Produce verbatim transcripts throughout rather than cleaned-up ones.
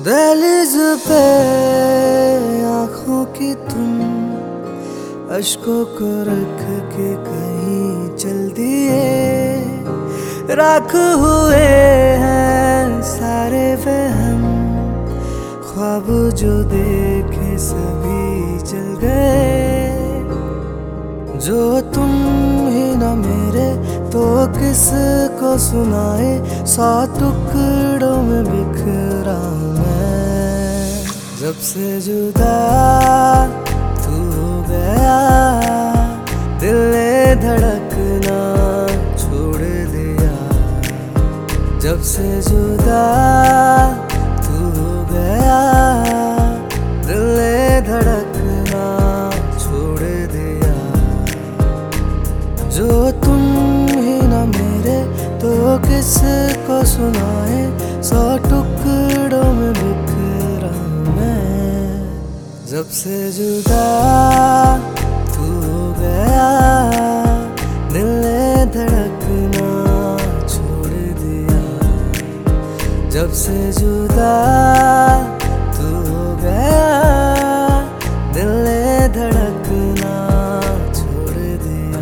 दहलीज पे आँखों की तुम अश्कों को रख के कहीं चल दिए। राख हुए हैं सारे वहम, ख्वाब जो देखे सभी जल गए। जो तुम ही न मेरे तो किस को सुनाए, सौ टुकड़ों में बिखरा मैं। जब से जुदा तू हो गया, दिल ने धड़कना छोड़ दिया। जब से जुदा तू हो गया, दिल ने धड़कना छोड़ दिया। जो तुम ही न मेरे तो किस को सुनाए, सौ टुकड़ों में बिखरा मैं। जब से जुदा तू हो गया, दिल ने धड़कना छोड़ दिया। जब से जुदा तू हो गया, दिल ने धड़कना छोड़ दिया।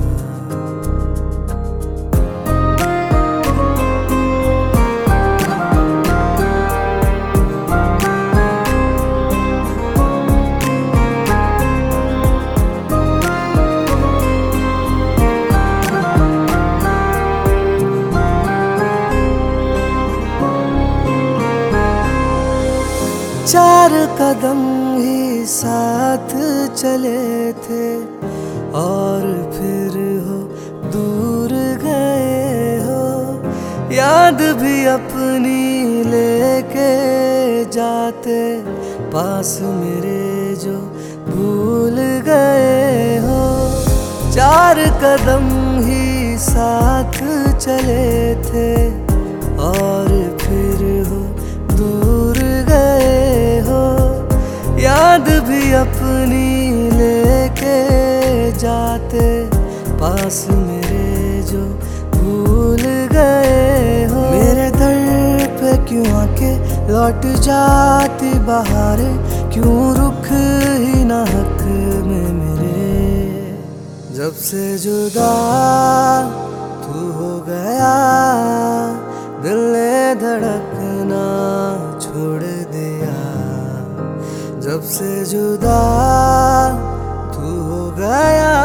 चार कदम ही साथ चले थे और फिर हो दूर गए हो। याद भी अपनी लेके जाते, पास मेरे जो भूल गए हो। चार कदम ही साथ चले थे और फिर हो दूर गए हो। याद भी अपनी लेके जाते, पास मेरे जो भूल गए हो। मेरे दर पे क्यों आके लौट जाती बहारें, क्यों रुख ही ना हक में मेरे। जब से जुदा तू हो गया, दिल ने धड़कना छोड़ दिया। जब से जुदा तू हो गया,